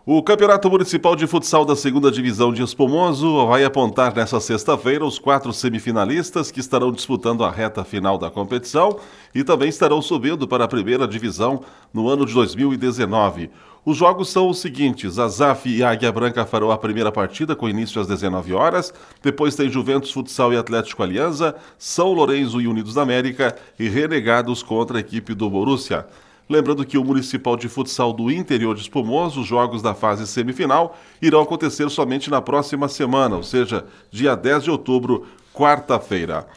O Campeonato Municipal de Futsal da 2ª Divisão de Espumoso vai apontar nesta sexta-feira os 4 semifinalistas que estarão disputando a reta final da competição e também estarão subindo para a 1ª Divisão no ano de 2019. Os jogos são os seguintes: a ZAF e a Águia Branca farão a primeira partida com início às 19 horas, depois tem Juventus Futsal e Atlético Aliança, São Lourenço e Unidos da América e Renegados contra a equipe do Borussia. Lembrando que o Municipal de Futsal do Interior de Espumoso, os jogos da fase semifinal, irão acontecer somente na próxima semana, ou seja, dia 10 de outubro, quarta-feira.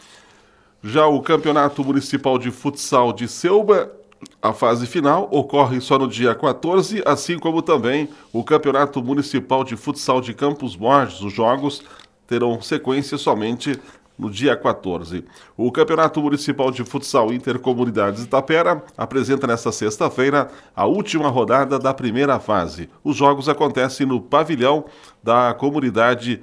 Já o Campeonato Municipal de Futsal de Selba, a fase final, ocorre só no dia 14, assim como também o Campeonato Municipal de Futsal de Campos Borges. Os jogos terão sequência somente no dia 14. O Campeonato Municipal de Futsal Intercomunidades Itapera apresenta nesta sexta-feira a última rodada da primeira fase. Os jogos acontecem no pavilhão da comunidade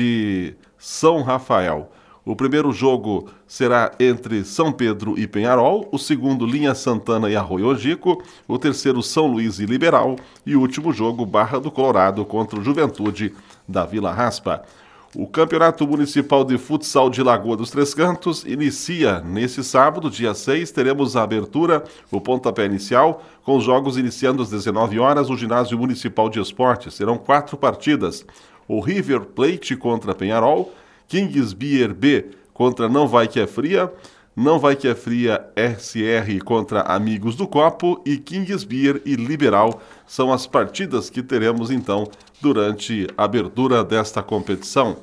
de São Rafael. O primeiro jogo será entre São Pedro e Penharol, o segundo Linha Santana e Arroio Angico, o terceiro São Luís e Liberal e o último jogo Barra do Colorado contra o Juventude da Vila Raspa. O Campeonato Municipal de Futsal de Lagoa dos Três Cantos inicia nesse sábado, dia 6. Teremos a abertura, o pontapé inicial, com os jogos iniciando às 19 horas no Ginásio Municipal de Esportes. Serão 4 partidas: o River Plate contra Penharol, Kings Beer B contra Não Vai Que É Fria, Não Vai Que É Fria SR contra Amigos do Copo e Kings Beer e Liberal. São as partidas que teremos então durante a abertura desta competição.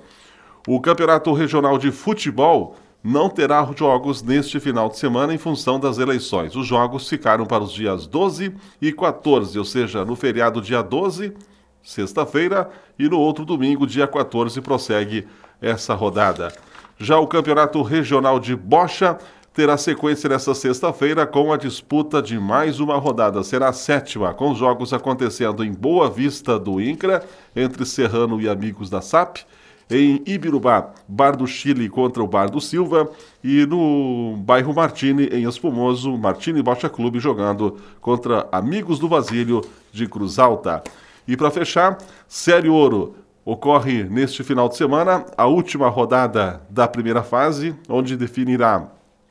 O Campeonato Regional de Futebol não terá jogos neste final de semana em função das eleições. Os jogos ficaram para os dias 12 e 14, ou seja, no feriado dia 12, sexta-feira, e no outro domingo, dia 14, prossegue essa rodada. Já o Campeonato Regional de Bocha terá sequência nesta sexta-feira com a disputa de mais uma rodada. Será a 7ª, com os jogos acontecendo em Boa Vista do INCRA, entre Serrano e Amigos da SAP, em Ibirubá, Bar do Chile contra o Bar do Silva, e no bairro Martini, em Espumoso, Martini Bocha Clube jogando contra Amigos do Basílio de Cruz Alta. E para fechar, Série Ouro. Ocorre neste final de semana a última rodada da primeira fase, onde definirá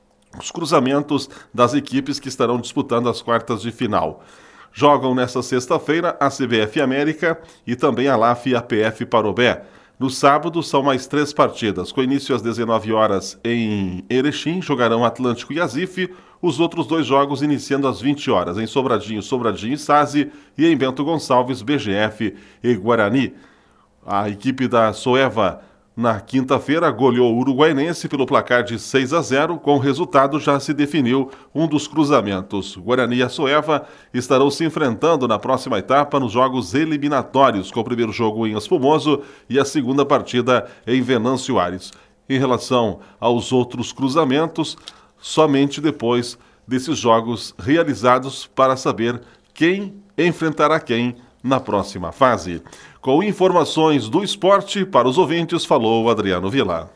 os cruzamentos das equipes que estarão disputando as quartas de final. Jogam nesta sexta-feira a CBF América e também a LAF e a PF Parobé. No sábado são mais 3 partidas. Com início às 19 horas em Erechim, jogarão Atlântico e Azif. Os outros 2 jogos iniciando às 20 horas, em Sobradinho e Sazi, e em Bento Gonçalves, BGF e Guarani. A equipe da Soeva, na quinta-feira, goleou o Uruguaiense pelo placar de 6-0. Com o resultado, já se definiu um dos cruzamentos. Guarani e a Soeva estarão se enfrentando na próxima etapa nos jogos eliminatórios, com o primeiro jogo em Espumoso e a segunda partida em Venâncio Aires. Em relação aos outros cruzamentos, somente depois desses jogos realizados para saber quem enfrentará quem na próxima fase. Com informações do esporte para os ouvintes, falou Adriano Vila.